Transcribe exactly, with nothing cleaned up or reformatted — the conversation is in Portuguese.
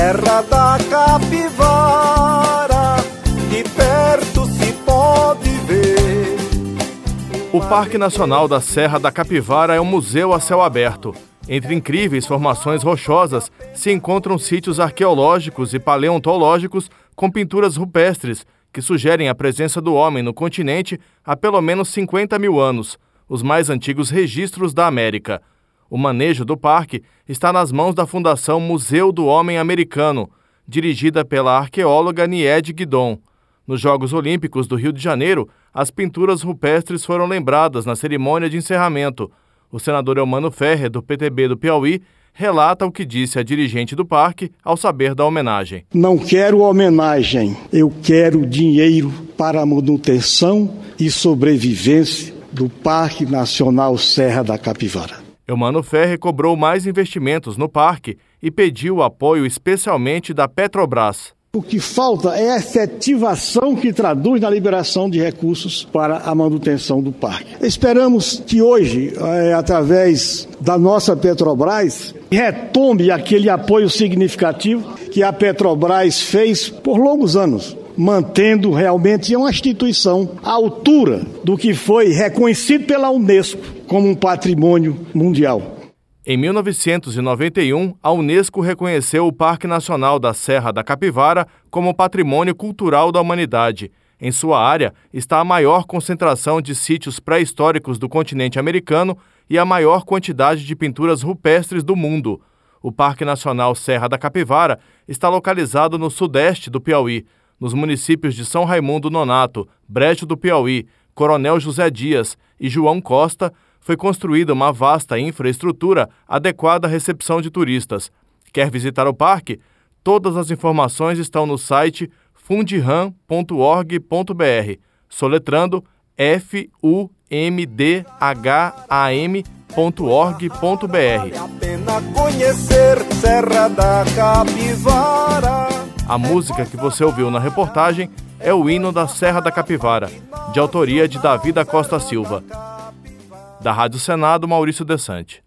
Serra da Capivara, de perto se pode ver. O Parque Nacional da Serra da Capivara é um museu a céu aberto. Entre incríveis formações rochosas se encontram sítios arqueológicos e paleontológicos com pinturas rupestres que sugerem a presença do homem no continente há pelo menos cinquenta mil anos, os mais antigos registros da América. O manejo do parque está nas mãos da Fundação Museu do Homem Americano, dirigida pela arqueóloga Niede Guidon. Nos Jogos Olímpicos do Rio de Janeiro, as pinturas rupestres foram lembradas na cerimônia de encerramento. O senador Eumano Ferrer, do P T B do Piauí, relata o que disse a dirigente do parque ao saber da homenagem. Não quero homenagem, eu quero dinheiro para a manutenção e sobrevivência do Parque Nacional Serra da Capivara. Eumano Ferrer cobrou mais investimentos no parque e pediu o apoio especialmente da Petrobras. O que falta é a efetivação que traduz na liberação de recursos para a manutenção do parque. Esperamos que hoje, é, através da nossa Petrobras, retome aquele apoio significativo que a Petrobras fez por longos anos, mantendo realmente uma instituição à altura do que foi reconhecido pela Unesco como um patrimônio mundial. Em mil novecentos e noventa e um, a Unesco reconheceu o Parque Nacional da Serra da Capivara como Patrimônio Cultural da Humanidade. Em sua área está a maior concentração de sítios pré-históricos do continente americano e a maior quantidade de pinturas rupestres do mundo. O Parque Nacional Serra da Capivara está localizado no sudeste do Piauí, nos municípios de São Raimundo Nonato, Brejo do Piauí, Coronel José Dias e João Costa. Foi construída uma vasta infraestrutura adequada à recepção de turistas. Quer visitar o parque? Todas as informações estão no site fundiham ponto org ponto br, soletrando f u m d h a m ponto org ponto br. Vale a pena conhecer Serra da Capivara. A música que você ouviu na reportagem é o hino da Serra da Capivara, de autoria de Davi da Costa Silva. Da Rádio Senado, Maurício Desante.